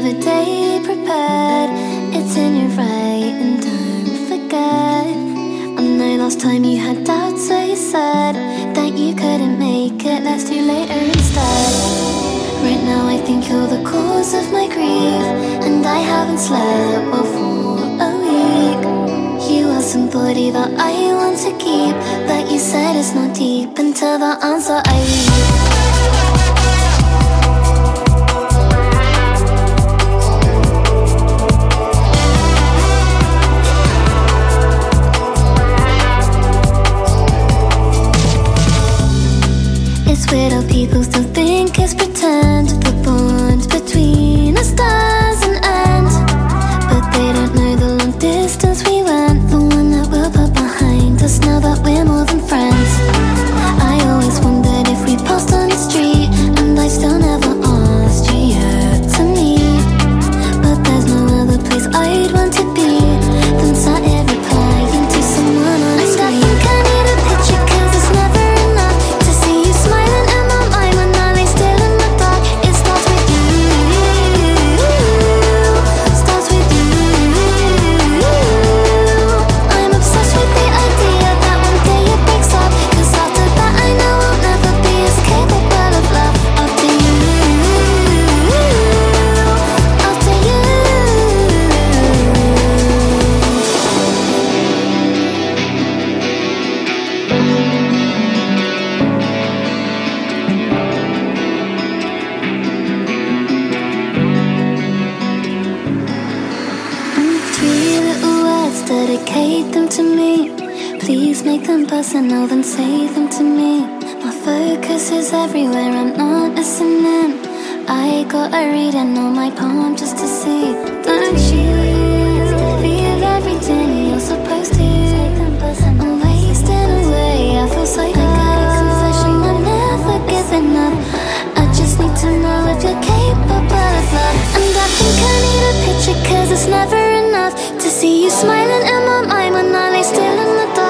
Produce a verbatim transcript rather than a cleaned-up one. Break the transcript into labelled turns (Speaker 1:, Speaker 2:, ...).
Speaker 1: have a day prepared. It's in your right and don't forget. I know last time you had doubts, so you said that you couldn't make it, let's do later instead. Right now I think you're the cause of my grief, and I haven't slept well for a week. You are somebody that I want to keep, but you said it's not deep until the answer I read. It's weird how people still think it's pretend. The bond between us doesn't end, but they don't know the long distance we went, the one that we'll put behind us now that we're more than friends. I always wondered if we passed on the street, and I still never asked you yet to meet. But there's no other place I'd want to be than sat here replying to someone on a screen. And I think I need a picture, cause it's never enough to see you smiling in my mind when I lay still in the dark. It starts with you, starts with you. I'm obsessed with the idea that one day it breaks up, cause after that I know I'll never be as capable of love. After you, after you. Three little words, dedicate them to me. Please make them personal, then say them to me. My focus is everywhere, I'm not listening. I got a reading on my palm just to see. Don't you feel everything you're supposed to? I'm wasting away, I feel so good. Confession, I'm never giving up. I just need to know if you're capable of love. And I think I need a picture, cause it's never enough to see you smiling in my mind when I lay still in the dark.